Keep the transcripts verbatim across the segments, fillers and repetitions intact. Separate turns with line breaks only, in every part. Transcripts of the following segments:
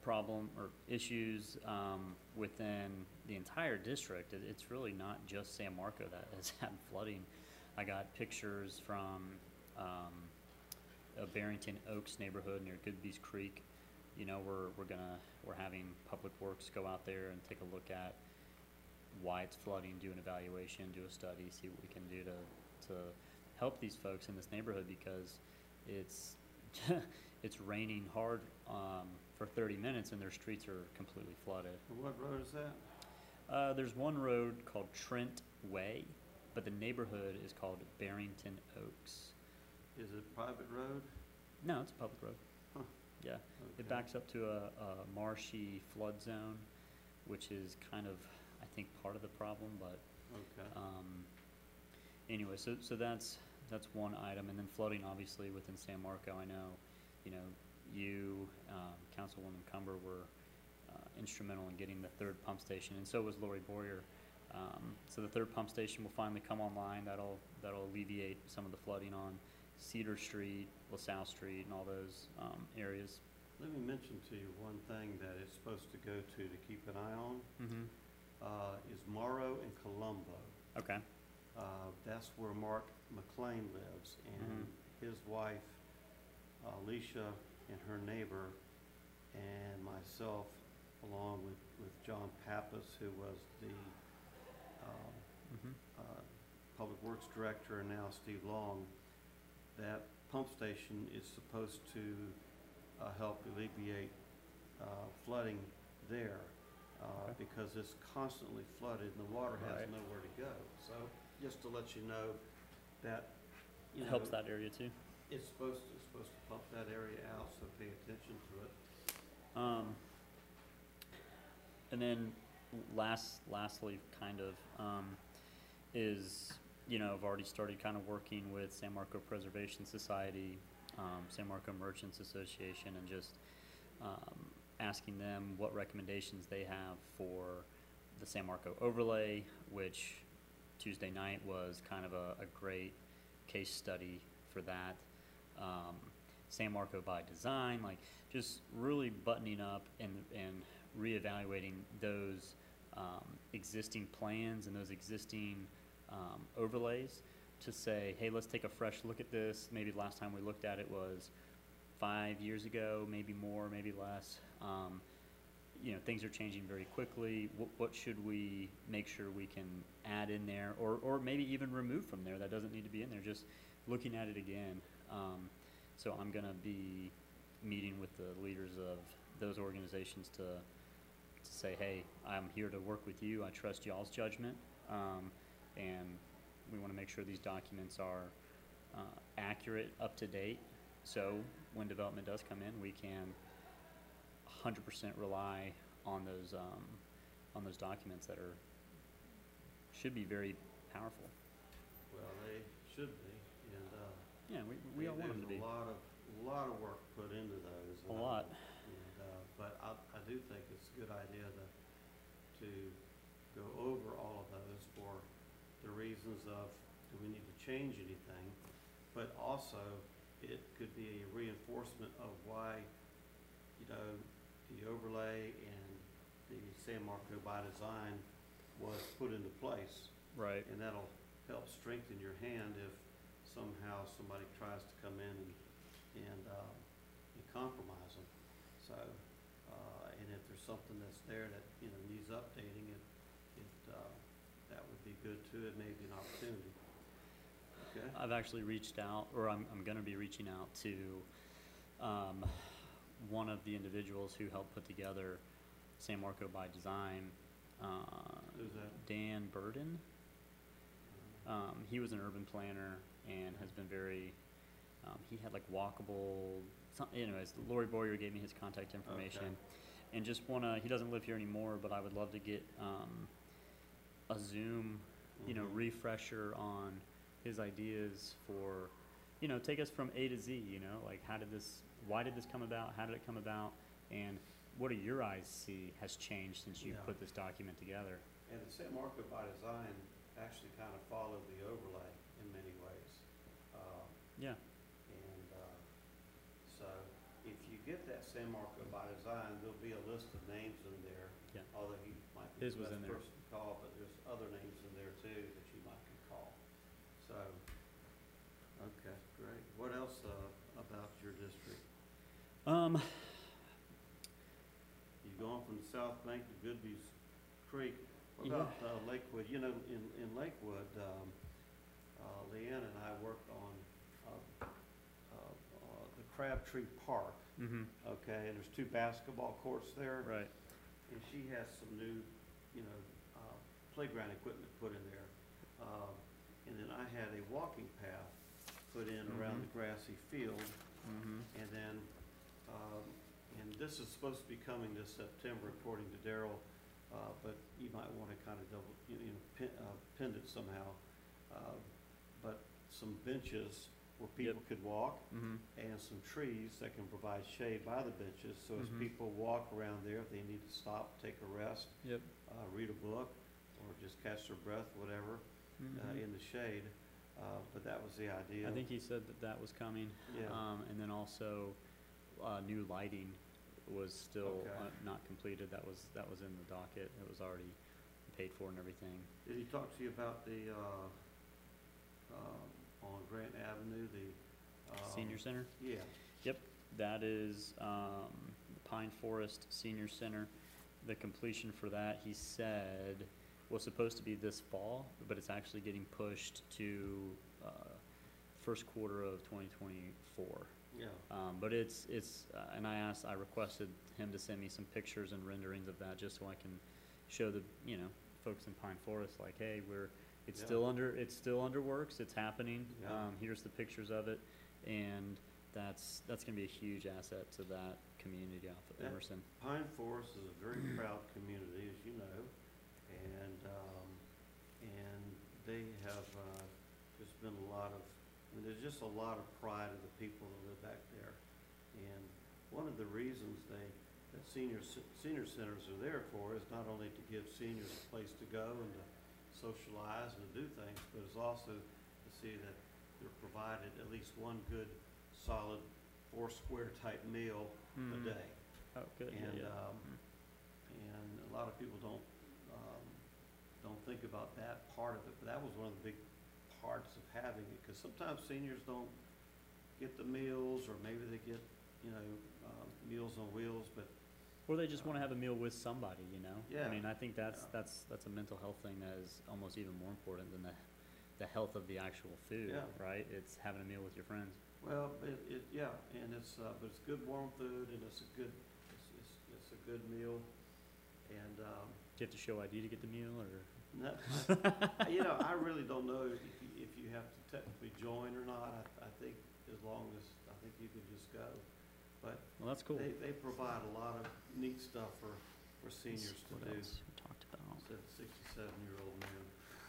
problem or issues um, within the entire district. It, it's really not just San Marco that has had flooding. I got pictures from um, a Barrington Oaks neighborhood near Goodby's Creek. You know, we're we're gonna we're having Public Works go out there and take a look at why it's flooding, do an evaluation, do a study, see what we can do to to help these folks in this neighborhood, because it's it's raining hard um, for thirty minutes and their streets are completely flooded.
What road is that?
Uh, there's one road called Trent Way, but the neighborhood is called Barrington Oaks.
Is it a private road?
No, it's a public road.
Huh.
Yeah,
Okay.
it backs up to a, a marshy flood zone, which is kind of, I think, part of the problem. But
Okay.
um, anyway, so so that's that's one item, and then flooding obviously within San Marco. I know, you know, you, um, Councilwoman Cumber, were uh, instrumental in getting the third pump station, and so was Lori Boyer. Um, so the third pump station will finally come online. That'll that'll alleviate some of the flooding on Cedar Street, LaSalle Street, and all those um, areas.
Let me mention to you one thing that it's supposed to go to to keep an eye on,
Mm-hmm.
uh, is Morrow and Colombo.
Okay.
Uh, that's where Mark McLean lives, and
Mhm.
his wife, uh, Alicia, and her neighbor, and myself, along with, with John Pappas, who was the um,
Mm-hmm.
uh, Public Works Director, and now Steve Long, that pump station is supposed to uh, help alleviate uh, flooding there, uh,
Okay.
because it's constantly flooded and the water has
Right.
nowhere to go. So just to let you know that, you
It
know,
helps that area too.
it's supposed to, it's supposed to pump that area out, so pay attention to it.
Um, and then last, lastly, kind of, um, is, you know, I've already started kind of working with San Marco Preservation Society, um, San Marco Merchants Association, and just um, asking them what recommendations they have for the San Marco overlay, which Tuesday night was kind of a, a great case study for that. Um, San Marco by design, like just really buttoning up and, and reevaluating those um, existing plans and those existing um, overlays to say, hey, let's take a fresh look at this. Maybe the last time we looked at it was five years ago, maybe more, maybe less. Um, you know, things are changing very quickly. What, what should we make sure we can add in there, or, or maybe even remove from there that doesn't need to be in there, just looking at it again. Um, so I'm going to be meeting with the leaders of those organizations to, to say, hey, I'm here to work with you. I trust y'all's judgment. Um, and we want to make sure these documents are uh, accurate, up to date. So when development does come in, we can one hundred percent rely on those um, on those documents that are should be very powerful.
Well, they should be, and, uh,
Yeah, we we all want them to be.
there's a lot of, lot of work put into those.
A
and I-
lot.
And, uh, but I, I do think it's a good idea to, to go over all of those for the reasons of, do we need to change anything? But also, it could be a reinforcement of why, you know, the overlay and the San Marco by design was put into place.
Right.
And that'll help strengthen your hand if somehow somebody tries to come in and, and, uh, and compromise them. So, uh, and if there's something that's there that, you know, needs updating, it, it, uh, that would be good too. It may be an opportunity. Okay?
I've actually reached out, or I'm I'm going to be reaching out to um, one of the individuals who helped put together San Marco by Design. Uh,
Who's that?
Dan Burden. Um, he was an urban planner and has been very, um, he had like walkable, some, anyways, Lori Boyer gave me his contact information.
Okay.
And just wanna, he doesn't live here anymore, but I would love to get, um, a Zoom, you know,
Mhm.
refresher on his ideas for, you know, take us from A to Z, you know, like how did this, why did this come about, how did it come about, and what do your eyes see has changed since you
Yeah.
put this document together?
And the San Marco by design actually kind of followed the overlay in many ways. Uh,
Yeah.
And, uh, so if you get that San Marco by Design, there'll be a list of names in there.
Yeah.
Although he might be
His
the
was
best
in there.
person to call, but there's other names in there too that you might could call. So, okay, great. What else, uh, about your district?
Um,
You've gone from the South Bank to Goodby's Creek. What
Yeah.
about, uh, Lakewood? You know, in, in Lakewood, um, uh, Leanne and I worked on, uh, uh, uh, the Crabtree Park.
mhm,
Okay, and there's two basketball courts there.
right,
And she has some new, you know, uh, playground equipment put in there. Um, and then I had a walking path put in around
Mhm.
the grassy field.
mhm,
And then, um, and this is supposed to be coming this September according to Daryl, uh, but you might wanna kinda double, you know, pin, uh, pin it somehow. Uh, But some benches where people
Yep.
could walk,
mhm,
and some trees that can provide shade by the benches, so as
Mhm.
people walk around there, if they need to stop, take a rest,
yep,
uh, read a book, or just catch their breath, whatever, uh,
mhm.
in the shade. Uh, but that was the idea.
I think he said that that was coming.
Yeah.
Um, and then also, uh, new lighting was still
Okay.
uh, not completed. That was, that was in the docket. It was already paid for and everything.
Did he talk to you about the, uh, um, on Grant Avenue, the, um?
Senior Center?
Yeah,
That is, um, Pine Forest Senior Center. The completion for that, he said, was supposed to be this fall, but it's actually getting pushed to, uh, first quarter of twenty twenty-four.
yeah,
Um, but it's, it's, uh, and I asked, I requested him to send me some pictures and renderings of that, just so I can show the, you know, folks in Pine Forest, like, hey, we're, it's
Yeah.
still under, it's still under works, it's happening.
Yeah.
Um, here's the pictures of it, and that's, that's gonna be a huge asset to that community off of
Yeah.
Emerson.
Pine Forest is a very proud community, as you know, and, um, and they have, uh, there's been a lot of, I mean, there's just a lot of pride of the people that live back there. And one of the reasons they, that senior, c- senior centers are there for is not only to give seniors a place to go and to socialize and to do things, but it's also to see that they're provided at least one good, solid, four square type meal a
Mhm.
day.
Oh, good, yeah,
And,
yeah.
um,
Mm.
and a lot of people don't, um, don't think about that part of it, but that was one of the big parts of having it, because sometimes seniors don't get the meals, or maybe they get, you know, um, Meals on Wheels, but,
Or they just wanna have a meal with somebody, you know?
Yeah.
I mean, I think that's,
Yeah.
that's, that's a mental health thing that is almost even more important than the, the health of the actual food,
Yeah.
right? It's having a meal with your friends.
well, it, it, yeah, and it's, uh, but it's good warm food, and it's a good, it's, it's, it's a good meal, and, um,
Do you have to show I D to get the meal, or?
No, you know, I really don't know if you, if you have to technically join or not. I, I think as long as, I think you can just go. But
Well, that's cool.
they, they provide a lot of neat stuff for, for seniors to
What
do.
else we talked about?
Said sixty-seven-year-old man.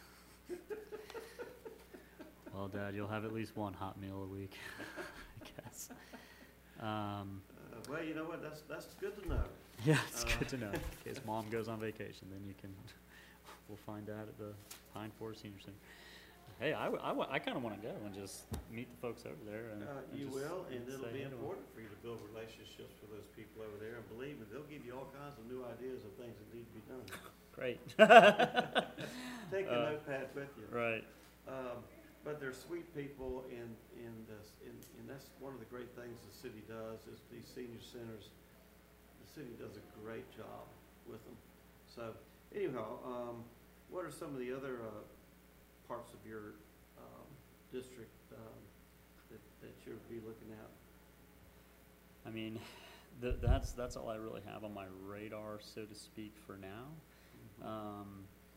Well, Dad, you'll have at least one hot meal a week, I guess. Um,
Uh, well, you know what, that's, that's good to know.
yeah, it's
Uh,
good to know. In case Mom goes on vacation, then you can, we'll find out at the Pine Forest Senior Center. Hey, I, w- I, w- I kinda wanna go and just meet the folks over there and.
Uh,
and
you
just
will, and it'll
say
be
hey to 'em.
important for you to build relationships with those people over there, and believe me, they'll give you all kinds of new ideas of things that need to be done.
Great.
Take a
Uh,
notepad with you.
Right.
Um, but they're sweet people, and, and, this- and, and that's one of the great things the city does, is these senior centers, the city does a great job with them. So, anyhow, um, what are some of the other, uh, parts of your, um, district, um, that, that you'll be looking at?
I mean, th- that's, that's all I really have on my radar, so to speak, for now. Um,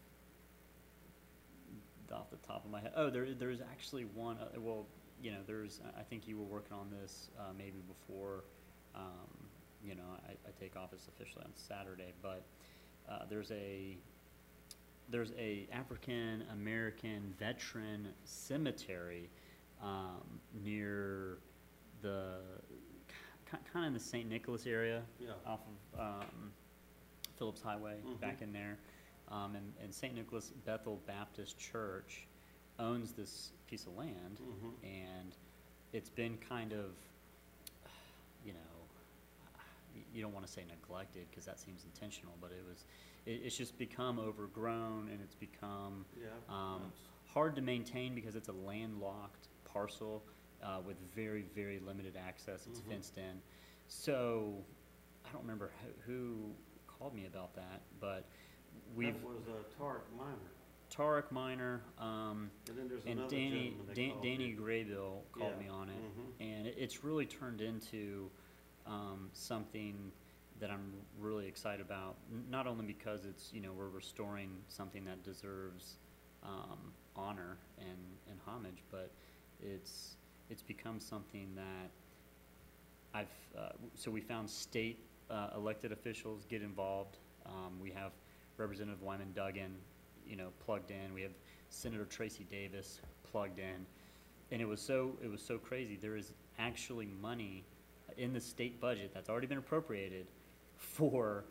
off the top of my head, oh, there, there's actually one, uh, well, you know, there's, I- I think you were working on this, uh, maybe before, um, you know, I, I take office officially on Saturday, but, uh, there's a, there's a African American veteran cemetery, um, near the, kind of in the Saint Nicholas area,
Yeah,
off of um, Phillips Highway,
Mhm.
back in there. Um, and, and Saint Nicholas Bethel Baptist Church owns this piece of land,
mm-hmm,
and it's been kind of, you know, you don't want to say neglected because that seems intentional, but it was, it, it's just become overgrown and it's become
Yeah.
um,
that's-
hard to maintain because it's a landlocked parcel uh, with very, very limited access. It's
Mhm.
fenced in. So I don't remember who, who called me about that, but we've,
That was uh, Tarek Minor,
Tarek Minor, um,
and then there's
and
another
Danny,
gentleman they
Dan,
called
Danny
in.
Graybill called
Yeah.
me on it,
Mhm.
and it, it's really turned into um, something that I'm really excited about. N- not only because it's, you know, we're restoring something that deserves um, honor and, and homage, but it's it's become something that I've uh, w- so we found state uh, elected officials get involved. Um, we have Representative Wyman Duggan, you know, plugged in. We have Senator Tracy Davis plugged in, and it was so it was so crazy. There is actually money in the state budget that's already been appropriated for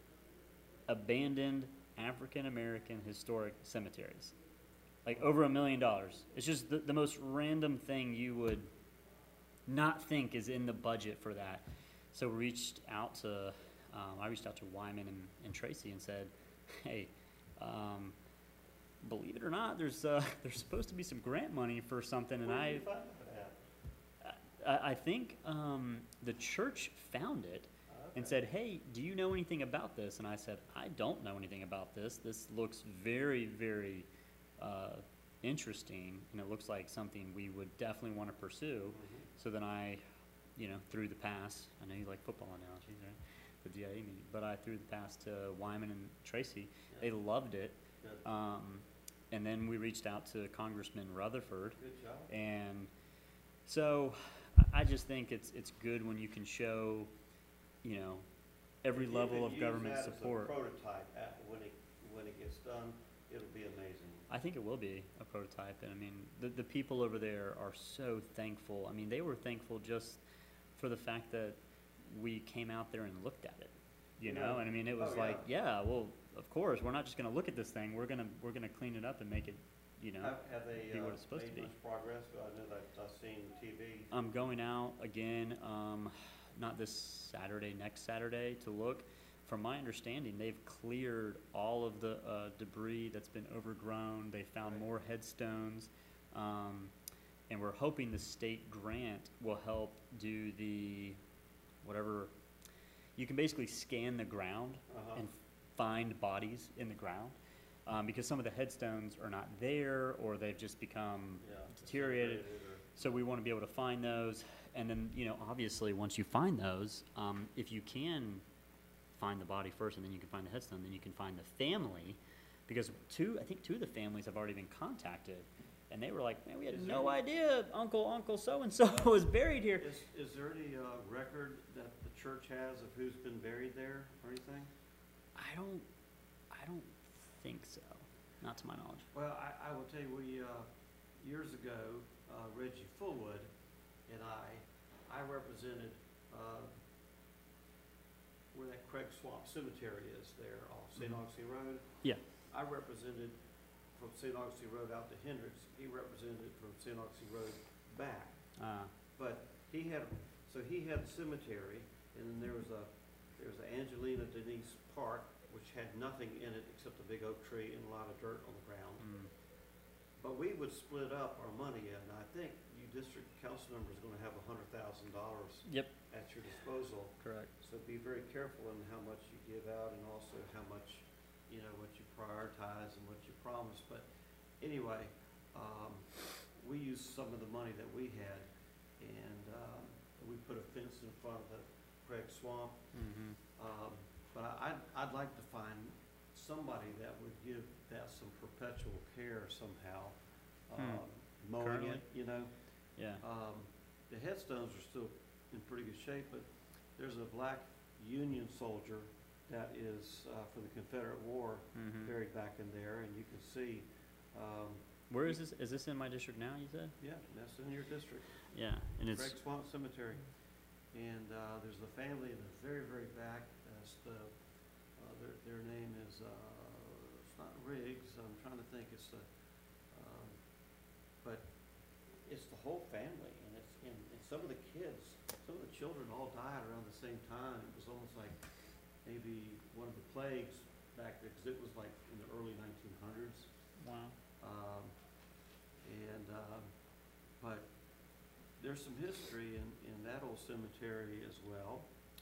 abandoned African American historic cemeteries, like over a million dollars. It's just the, the most random thing you would not think is in the budget for that. So we reached out to, um, I reached out to Wyman and, and Tracy and said, hey, um, believe it or not, there's uh, there's supposed to be some grant money for something, and
Where
I,
did you find that?
I, I think um, the church found it and
Okay.
said, hey, do you know anything about this? And I said, I don't know anything about this. This looks very, very uh, interesting, and it looks like something we would definitely want to pursue.
Mhm.
So then I, you know, threw the pass. I know you like football analogies, right? The D I A meeting. But I threw the pass to Wyman and Tracy. They
Yeah.
loved it.
Good.
Um, and then we reached out to Congressman Rutherford.
Good job.
And so I just think it's it's good when you can show, you know, every
If you
level
could
of
use
government
that as a
support.
prototype at, when it, when it gets done, it'll be amazing.
I think it will be a prototype, and I mean, the the people over there are so thankful. I mean, they were thankful just for the fact that we came out there and looked at it, you
Yeah.
know. And I mean, it was
Oh,
like, yeah, well, of course, we're not just going to look at this thing. We're gonna we're gonna clean it up and make it, you know.
Have, have they,
be
uh,
what it's supposed to
made
be.
much progress? I know that I've seen T V.
I'm going out again, um, not this Saturday, next Saturday to look. From my understanding, they've cleared all of the uh, debris that's been overgrown. They found
Right.
more headstones, um, and we're hoping the state grant will help do the whatever. You can basically scan the ground
Uh-huh.
and find bodies in the ground, um, because some of the headstones are not there or they've just become
Yeah,
deteriorated.
disintegrated or-
So we want to be able to find those, and then, you know, obviously, once you find those, um, if you can find the body first, and then you can find the headstone, then you can find the family, because two, I think two of the families have already been contacted, and they were like, man, we had
Is
no
there-
idea Uncle, Uncle so-and-so was buried here.
Is, is there any, uh, record that the church has of who's been buried there or anything?
I don't, I don't think so, not to my knowledge.
Well, I, I will tell you, we, uh, years ago, uh, Reggie Fullwood and I, I represented, uh, where that Craig Swamp Cemetery is there off Saint
Mhm.
Augustine Road.
Yeah.
I represented from Saint Augustine Road out to Hendricks. He represented from Saint Augustine Road back.
Uh,
But he had, so he had the cemetery, and then there was a, there was the Angelina Denise Park, which had nothing in it except a big oak tree and a lot of dirt on the ground.
mm,
But we would split up our money, and I think you district council members are gonna have a hundred thousand dollars
Yep,
at your disposal.
correct.
So be very careful in how much you give out and also how much, you know, what you prioritize and what you promise. But anyway, um, we used some of the money that we had, and, um, we put a fence in front of the Craig Swamp.
Mm-hmm.
Um, but I, I'd, I'd like to find somebody that would give that some perpetual care somehow.
Hmm.
Um, mowing
Currently?
it, you know.
Yeah.
Um, the headstones are still in pretty good shape, but there's a black Union soldier that is, uh, from the Confederate War
Mm-hmm.
buried back in there, and you can see, um,
Where is this? Is this in my district now, you said?
yeah, that's in your district,
Yeah, and it's,
Craig Swamp Cemetery. And, uh, there's the family in the very, very back, that's the, uh, their, their name is, uh, it's not Riggs, I'm trying to think, it's the, um, but it's the whole family, and it's, and, and some of the kids some of the children all died around the same time. It was almost like maybe one of the plagues back there, because it was like in the early nineteen hundreds.
Wow.
Um, and, um, but there's some history in, in that old cemetery as well.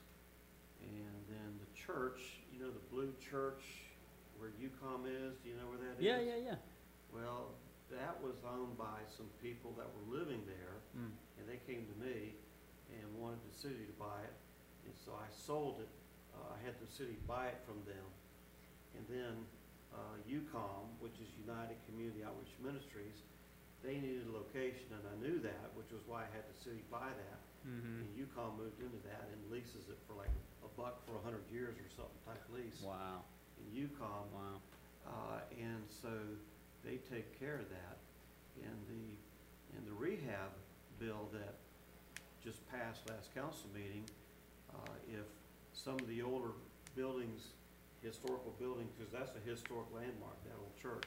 And then the church, you know, the blue church where UCOM is, do you know where that is?
Yeah, yeah, yeah.
Well, that was owned by some people that were living there,
Mm.
and they came to me and wanted the city to buy it. And so I sold it. Uh, I had the city buy it from them. And then uh, UCOM, which is United Community Outreach Ministries, they needed a location, and I knew that, which was why I had the city buy that.
Mm-hmm.
And UCOM moved into that and leases it for like a buck for a hundred years or something type lease.
Wow.
And UCOM,
Wow.
uh, and so they take care of that. And the, and the rehab bill that just passed last council meeting, uh, if some of the older buildings, historical buildings, because that's a historic landmark, that old church,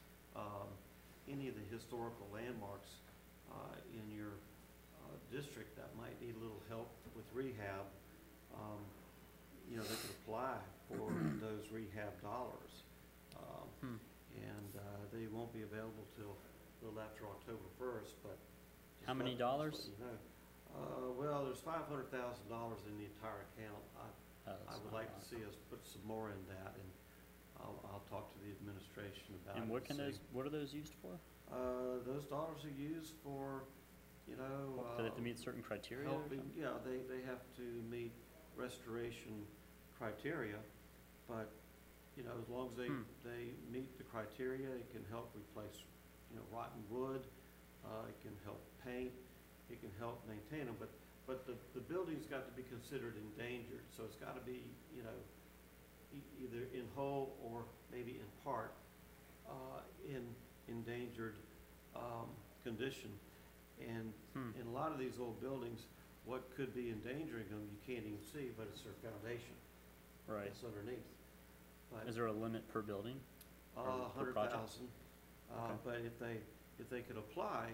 um, any of the historical landmarks uh, in your uh, district that might need a little help with rehab, um, you know, they could apply for those rehab dollars. Um,
Hmm.
And uh, they won't be available till a little after October first, but. just
How many
let- just
dollars?
let you know. Uh, well, there's five hundred thousand dollars in the entire account. I,
Oh,
I
that's
would
not
like
a
to
lot.
see us put some more in that, and I'll, I'll talk to the administration about it.
And what can
see.
those, what are those used for?
Uh, those dollars are used for, you know,
Do they have to
uh,
meet certain criteria or
helping,
something?
yeah, they, they have to meet restoration criteria, but, you know, as long as they,
Hmm.
they meet the criteria, it can help replace, you know, rotten wood, uh, it can help paint, it can help maintain them, but, but the, the building's got to be considered endangered, so it's gotta be, you know, e- either in whole or maybe in part, uh, in endangered, um, condition. And
Hmm.
in a lot of these old buildings, what could be endangering them, you can't even see, but it's their foundation
Right.
that's underneath. But,
Is there a limit per building?
uh,
or
a
per
hundred
project?
thousand. Uh,
Okay.
but if they, if they could apply,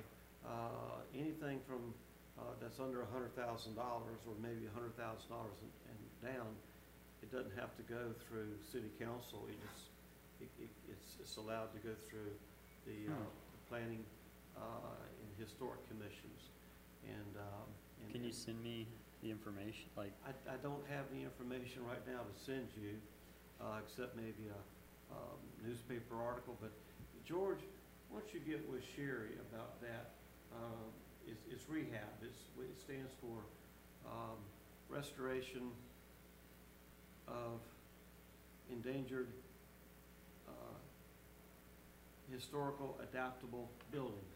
uh, anything from, uh, that's under a hundred thousand dollars, or maybe a hundred thousand dollars and, and down, it doesn't have to go through city council, it just, it, it, it's, it's allowed to go through the, uh,
Hmm.
the planning, uh, and historic commissions, and, um. and-
Can you send me the information, like,
I, I don't have any information right now to send you, uh, except maybe a, um, newspaper article, but George, once you get with Sherry about that, um, it's, it's rehab, it's, what it stands for, um, restoration of endangered, uh, historical adaptable buildings.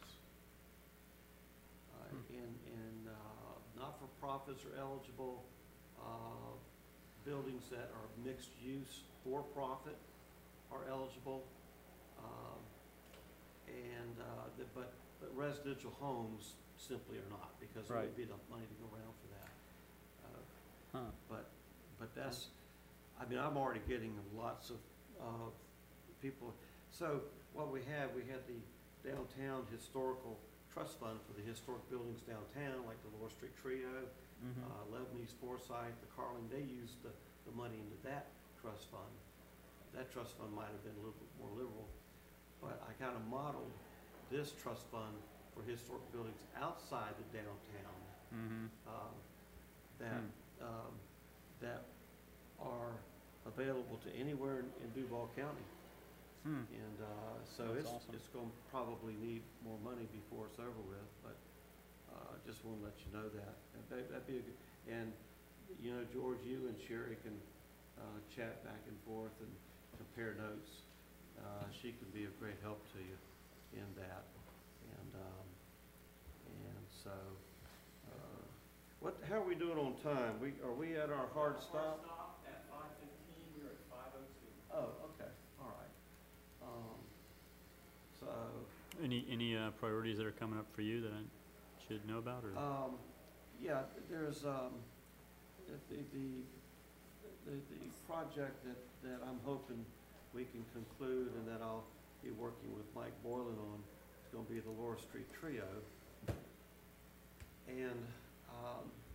Uh,
Hmm.
and, and, uh, not-for-profits are eligible, uh, buildings that are mixed use for profit are eligible. Um, and, uh, the, but, but residential homes simply are not, because there
Right.
would be enough money to go around for that. Uh,
huh?
But, but that's, I mean, I'm already getting lots of, uh, people. So what we had, we had the Downtown Historical Trust Fund for the historic buildings downtown, like the Laura Street Trio,
Mm-hmm.
uh, Lebanese Foresight, the Carling, they used the, the money into that trust fund. That trust fund might have been a little bit more liberal, but I kind of modeled this trust fund for historic buildings outside the downtown,
Mm-hmm.
um, that,
Hmm.
um, that are available to anywhere in, in Duval County.
Hmm.
And, uh, so
That's
it's,
awesome.
it's gonna probably need more money before it's over with, but, uh, just wanna let you know that. And that- That'd be a good, and, you know, George, you and Sherry can, uh, chat back and forth and compare notes. Uh, she can be of great help to you in that. And, um, and so, uh, what, how are we doing on time? We, are we at our hard stop?
Stop at five fifteen, we're at five oh two.
Oh, okay, all right. Um, so,
Any, any uh, priorities that are coming up for you that I should know about, or?
um, yeah, there's, um, the, the, the, the project that, that I'm hoping we can conclude and that I'll be working with Mike Boylan on, is gonna be the Laura Street Trio. And, um,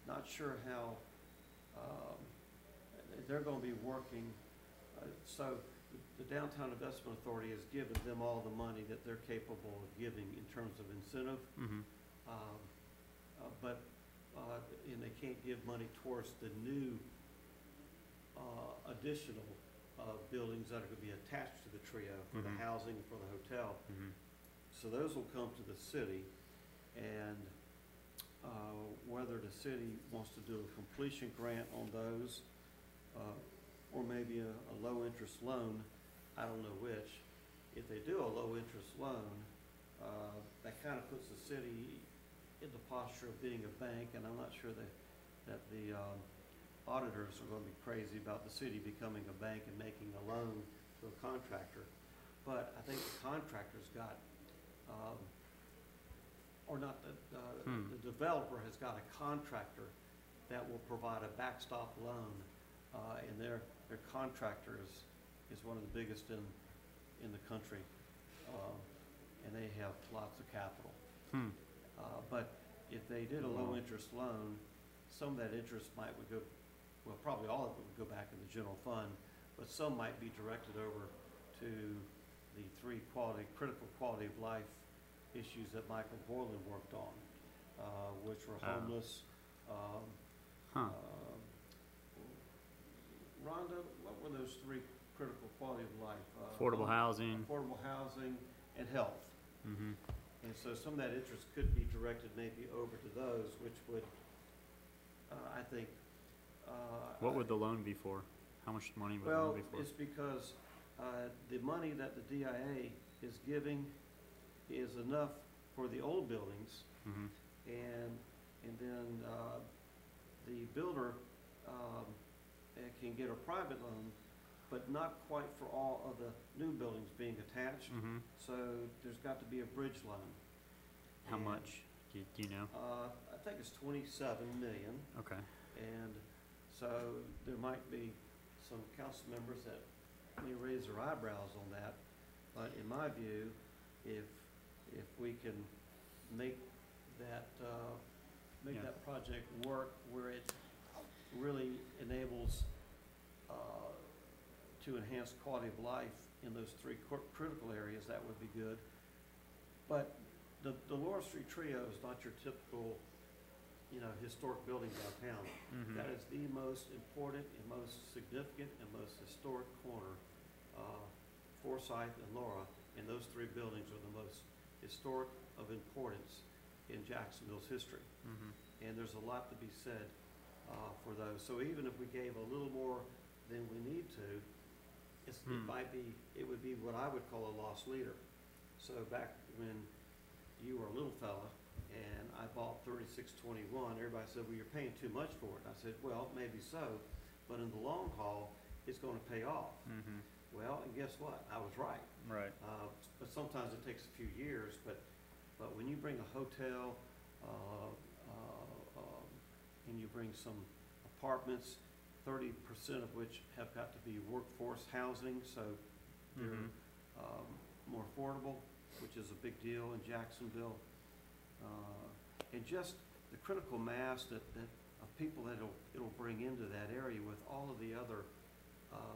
not sure how, um, they're gonna be working, uh, so the Downtown Investment Authority has given them all the money that they're capable of giving in terms of incentive.
Mm-hmm.
Um, uh, but, uh, and they can't give money towards the new, uh, additional, uh, buildings that are gonna be attached to the trio for the
Mhm.
housing, for the hotel.
Mm-hmm.
So those will come to the city, and, uh, whether the city wants to do a completion grant on those, uh, or maybe a, a low-interest loan, I don't know which. If they do a low-interest loan, uh, that kind of puts the city in the posture of being a bank, and I'm not sure that, that the, um, auditors are gonna be crazy about the city becoming a bank and making a loan to a contractor. But I think the contractor's got, um, or not, the, uh,
Hmm.
the developer has got a contractor that will provide a backstop loan, uh, and their, their contractor is, is one of the biggest in, in the country, um, and they have lots of capital.
Hmm.
Uh, but if they did a
Wow.
low-interest loan, some of that interest might would go, well, probably all of it would go back in the general fund, but some might be directed over to the three quality, critical quality of life issues that Michael Borland worked on, uh, which were
Ah.
homeless, um,
Huh.
um, Rhonda, what were those three critical quality of life? Uh,
Affordable
home-
housing.
Affordable housing and health.
Mm-hmm.
And so some of that interest could be directed maybe over to those, which would, uh, I think, uh.
What would the loan be for? How much money would the
Well,
loan be for?
it's because, uh, the money that the D I A is giving is enough for the old buildings,
Mm-hmm.
and, and then, uh, the builder, um, eh, can get a private loan, but not quite for all of the new buildings being attached.
Mm-hmm.
So there's got to be a bridge loan.
How
And,
much? Do you, do you know?
Uh, I think it's twenty-seven million,
Okay.
and so there might be some council members that may raise their eyebrows on that. But in my view, if, if we can make that, uh, make
Yeah.
that project work where it really enables, uh, to enhance quality of life in those three cor- critical areas, that would be good. But the, the Laurel Street Trio is not your typical, you know, historic building downtown.
Mm-hmm.
That is the most important and most significant and most historic corner. Uh, Forsyth and Laura, and those three buildings are the most historic of importance in Jacksonville's history.
Mm-hmm.
And there's a lot to be said, uh, for those. So even if we gave a little more than we need to, it's, it
Hmm.
might be, it would be what I would call a lost leader. So back when you were a little fella and I bought thirty-six twenty-one, everybody said, well, you're paying too much for it. And I said, well, maybe so, but in the long haul, it's gonna pay off.
Mm-hmm.
Well, and guess what? I was right.
Right.
Uh, but sometimes it takes a few years, but, but when you bring a hotel, uh, uh, um, and you bring some apartments, thirty percent of which have got to be workforce housing, so they're,
Mhm.
um, more affordable, which is a big deal in Jacksonville. Uh, and just the critical mass that, that, of people that it'll, it'll bring into that area with all of the other, um,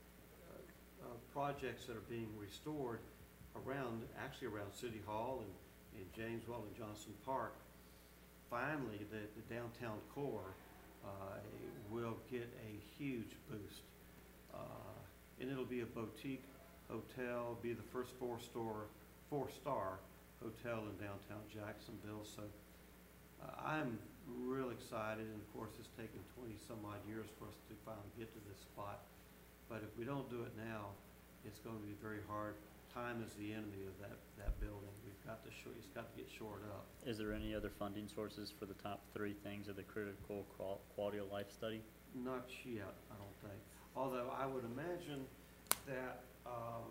uh, projects that are being restored around, actually around City Hall and, and Jameswell and Johnson Park. Finally, the, the downtown core, uh, will get a huge boost. Uh, and it'll be a boutique hotel, be the first four-star, four-star hotel in downtown Jacksonville. So, uh, I'm real excited, and of course, it's taken twenty-some odd years for us to finally get to this spot. But if we don't do it now, it's going to be very hard. Time is the enemy of that, that building. We've got to show, it's got to get shored up.
Is there any other funding sources for the top three things of the critical qual- quality of life study?
Not yet, I don't think. Although I would imagine that, um,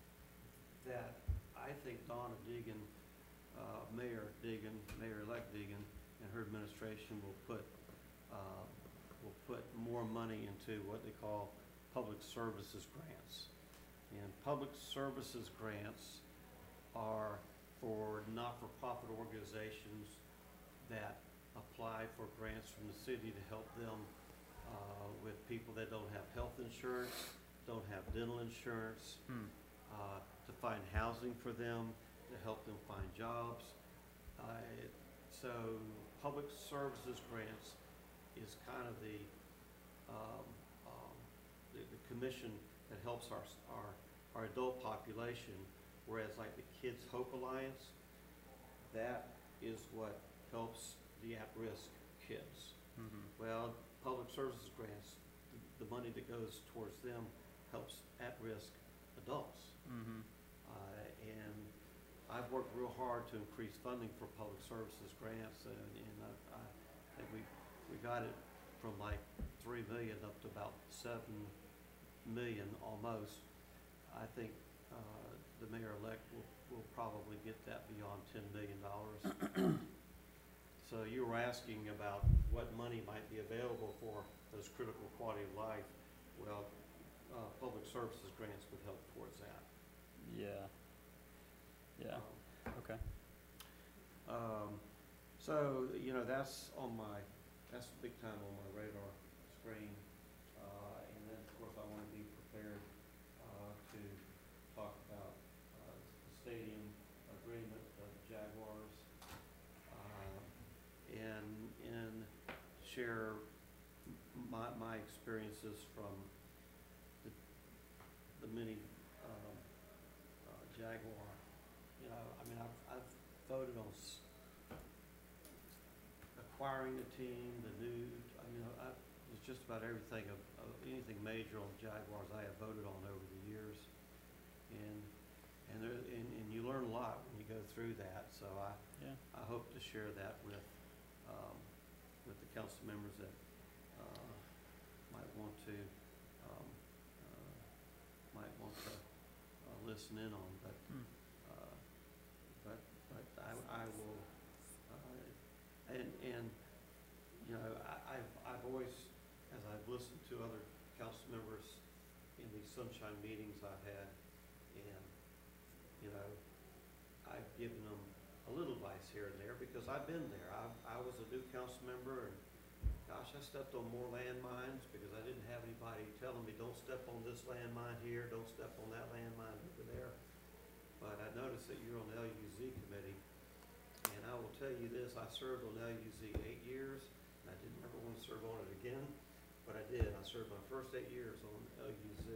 that I think Donna Deegan, uh, Mayor Deegan, Mayor-elect Deegan, and her administration will put, uh, will put more money into what they call public services grants. And public services grants are for not-for-profit organizations that, apply for grants from the city to help them uh, with people that don't have health insurance, don't have dental insurance,
Hmm.
uh, to find housing for them, to help them find jobs. Uh, So public services grants is kind of the, um, um, the, the commission that helps our, s- our, our adult population, whereas like the Kids Hope Alliance, that is what helps the at-risk kids.
Mhm.
Well, public services grants, the, the money that goes towards them helps at-risk adults.
Mhm.
Uh, and I've worked real hard to increase funding for public services grants, and, and I, I think we, we got it from like three million up to about seven million almost. I think, uh, the mayor-elect will, will probably get that beyond ten million dollars. So you were asking about what money might be available for those critical quality of life. Well, uh, public services grants would help towards that.
Yeah. Yeah.
Um,
Okay.
Um, so, you know, that's on my, that's big time on my radar screen. Uh, and then, of course, I want to be prepared, uh, to talk about, uh, the stadium agreement, uh, the Jaguars, uh, and, and share m- my, my experiences from the, the many, um, uh, Jaguar. You know, I mean, I've, I've voted on s- acquiring the team, the new, I mean, I, it's just about everything of, of anything major on Jaguars I have voted on over the years. And, and there, and, and you learn a lot when you go through that, so I,
Yeah.
I hope to share that with, um, with the council members that, uh, might want to, um, uh, might want to, uh, listen in on, but,
Hmm.
uh, but, but I, I will, uh, and, and, you know, I, I've, I've always, as I've listened to other council members in these sunshine meetings I've had, and, you know, I've given them a little advice here and there, because I've been there. I, I was a new council member, and gosh, I stepped on more landmines because I didn't have anybody telling me, don't step on this landmine here, don't step on that landmine over there. But I noticed that you're on the L U Z committee, and I will tell you this, I served on L U Z eight years, and I didn't ever want to serve on it again, but I did. I served my first eight years on L U Z.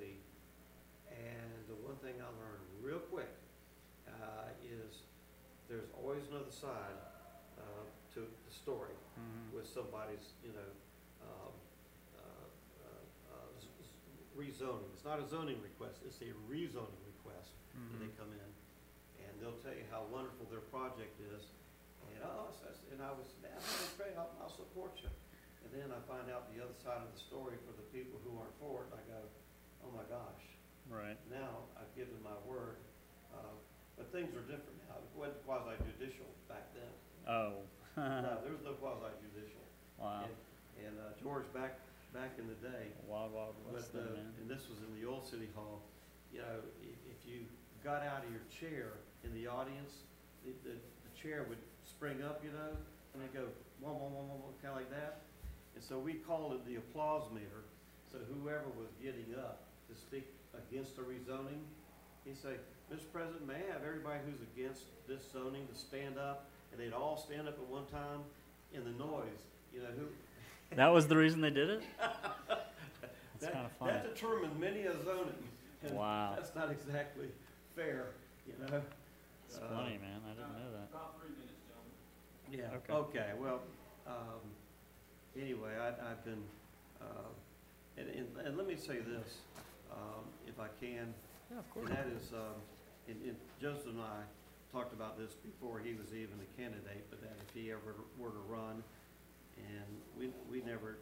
And the one thing I learned real quick, uh, is there's always another side, uh, to the story
Mhm.
with somebody's, you know, um, uh, uh, uh, z- z- rezoning. It's not a zoning request, it's a rezoning request when they
Mhm.
come in. And they'll tell you how wonderful their project is, and, oh, it's- it's- and I was, that's great, I'll, I'll support you. And then I find out the other side of the story for the people who aren't for it, and I go, oh my gosh,
Right.
now I've given my word. Uh, but things are different now. It wasn't quasi judicial back then.
Oh.
No, there was no quasi judicial.
Wow.
And, and, uh, George, back, back in the day,
Wild, wild west
but,
then,
uh,
man.
and this was in the old city hall, you know, if, if you got out of your chair in the audience, the, the, the chair would spring up, you know, and it'd go, whoa, whoa, whoa, whoa, kinda like that. And so we called it the applause meter. So whoever was getting up to speak against the rezoning, he'd say, Mister President, may I have everybody who's against this zoning to stand up? And they'd all stand up at one time in the noise, you know, who,
That was the reason they did it? That's
that,
kind of funny.
that determined many a zoning. And
Wow.
that's not exactly fair, you know?
It's
Uh,
funny, man. I didn't know that.
About three minutes, gentlemen.
Yeah,
Okay.
okay, well, um, anyway, I, I've been, uh, and, and, and let me say this, um, if I can,
Yeah, of
and that is, um, and, and Joseph and I talked about this before he was even a candidate, but that if he ever were to run, and we, we never,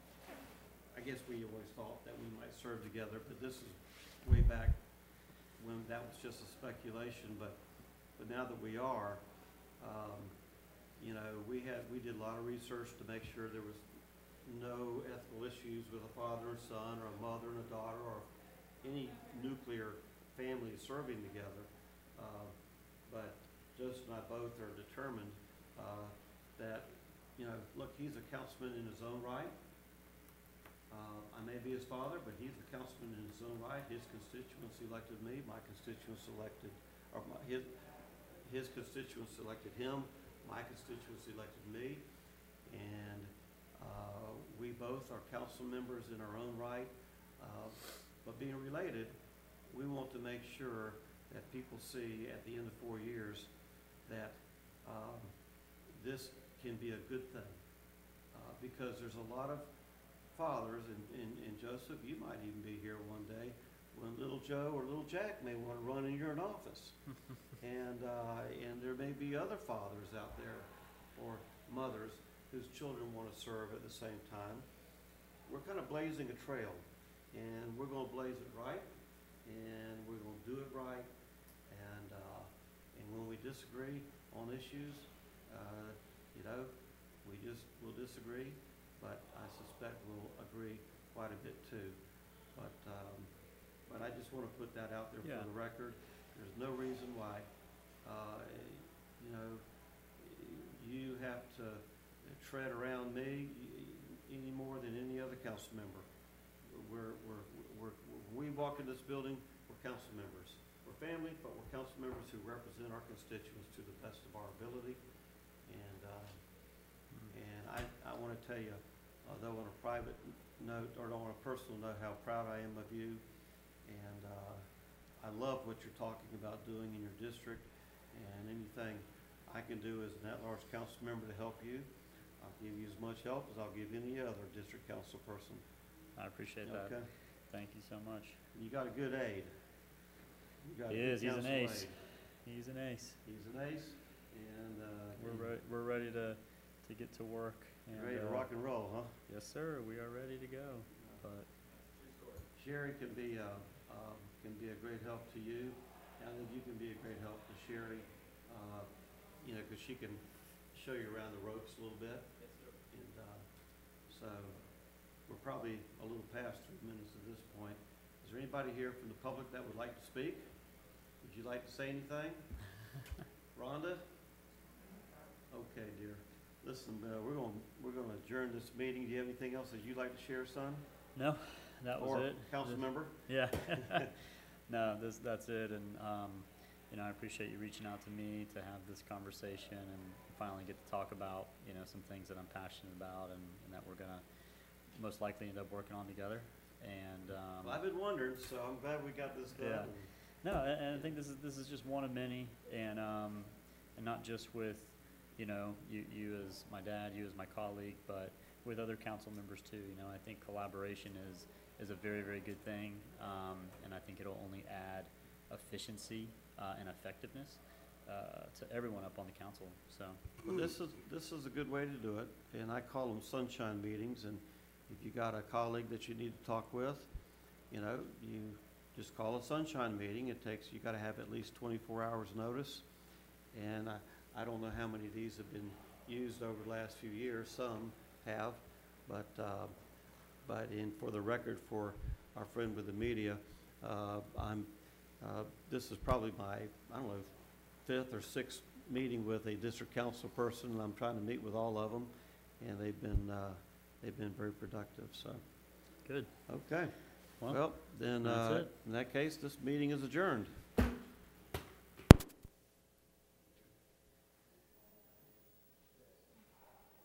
I guess we always thought that we might serve together, but this is way back when that was just a speculation, but, but now that we are, um, you know, we had, we did a lot of research to make sure there was no ethical issues with a father and son, or a mother and a daughter, or any nuclear family serving together. Uh, but Joseph and I both are determined, uh, that you know, look, he's a councilman in his own right. Uh, I may be his father, but he's a councilman in his own right. His constituents elected me, my constituents elected, or my, his, his constituents elected him, my constituents elected me. And, uh, we both are council members in our own right. Uh, but being related, we want to make sure that people see at the end of four years that, um, this can be a good thing. Uh, because there's a lot of fathers, and, and, and Joseph, you might even be here one day, when little Joe or little Jack may want to run in your office. And, uh, and there may be other fathers out there, or mothers, whose children want to serve at the same time. We're kind of blazing a trail, and we're gonna blaze it right, and we're gonna do it right, and, uh, and when we disagree on issues, uh, you know, we just, we'll disagree, but I suspect we'll agree quite a bit too. But, um, but I just wanna put that out there
Yeah.
for the record. There's no reason why, uh, you know, you have to tread around me any more than any other council member. We're, we're, we're, we walk in this building, we're council members. We're family, but we're council members who represent our constituents to the best of our ability. And, uh, and I, I wanna tell you, although on a private note, or on a personal note, how proud I am of you. And, uh, I love what you're talking about doing in your district, and anything I can do as an at-large council member to help you, I'll give you as much help as I'll give any other district council person.
I appreciate that.
Okay?
Thank you so much.
You got a good aide. You got a
He
good
is, he's an
council
ace.
aide.
He's an ace.
He's an ace, and, uh.
We're
and
ready, we're ready to, to get to work. And,
ready to
uh,
rock and roll, huh?
Yes, sir, we are ready to go, but,
Sherry can be, uh, um, can be a great help to you. I think you can be a great help to Sherry, uh, you know, cause she can show you around the ropes a little bit.
Yes, sir.
And, uh, so, we're probably a little past three minutes at this point. Is there anybody here from the public that would like to speak? Would you like to say anything? Rhonda? Okay, dear. Listen, uh, we're gonna, we're gonna adjourn this meeting. Do you have anything else that you'd like to share, son?
no, that was
Or
it.
council
Just-
member?
Yeah. No, this, that's it, and, um, you know, I appreciate you reaching out to me to have this conversation and finally get to talk about, you know, some things that I'm passionate about and, and that we're gonna most likely end up working on together, and, um.
Well, I've been wondering, so I'm glad we got this
Yeah.
done.
No, a- and I think this is, this is just one of many, and, um, and not just with, you know, you, you as my dad, you as my colleague, but with other council members too. You know, I think collaboration is, is a very, very good thing, um, and I think it'll only add efficiency, uh, and effectiveness, uh, to everyone up on the council, so.
Well, this is, this is a good way to do it, and I call them sunshine meetings, and if you got a colleague that you need to talk with, you know, you just call a sunshine meeting. It takes, you gotta have at least twenty-four hours notice. And I, I don't know how many of these have been used over the last few years. Some have, but, uh, but in, for the record, for our friend with the media, uh, I'm, uh, this is probably my, I don't know, fifth or sixth meeting with a district council person, and I'm trying to meet with all of them, and they've been, uh, they've been very productive, so.
Good.
Okay,
Well,
well, then,
that's
uh,
it.
in that case, this meeting is adjourned.